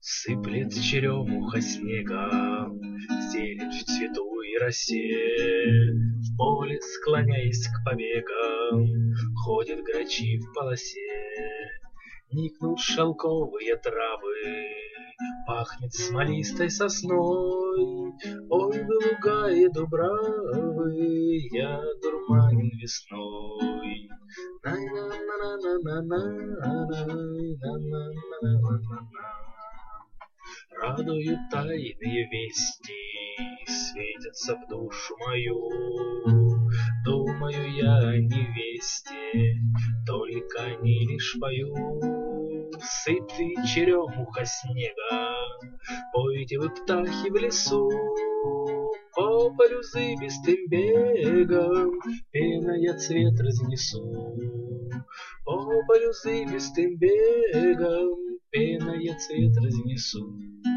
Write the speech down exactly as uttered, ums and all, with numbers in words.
Сыплет черемуха снегом, зелень в цвету и росе. В поле, склоняясь к побегам, ходят грачи в полосе. Никнут шелковые травы, пахнет смолистой сосной. Ой, вы луга и дубравы, я дурманен весной. Радуют тайные вести, светятся в душу мою. Думаю я о невесте, только не лишь пою. Сыпьте черемуха снега, пойте вы, птахи, в лесу. По полю зыбистым бегом пена я цвет разнесу. По полю зыбистым бегом пена я цвет разнесу.